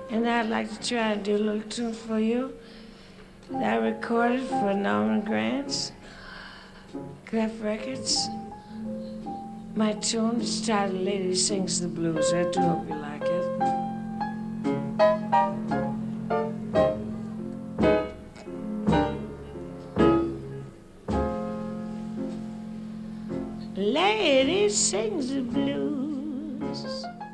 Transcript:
And I'd like to try and do a little tune for you that I recorded for Norman Granz, Clef Records. My tune is titled Lady Sings the Blues. I do hope you like it. Lady sings the blues.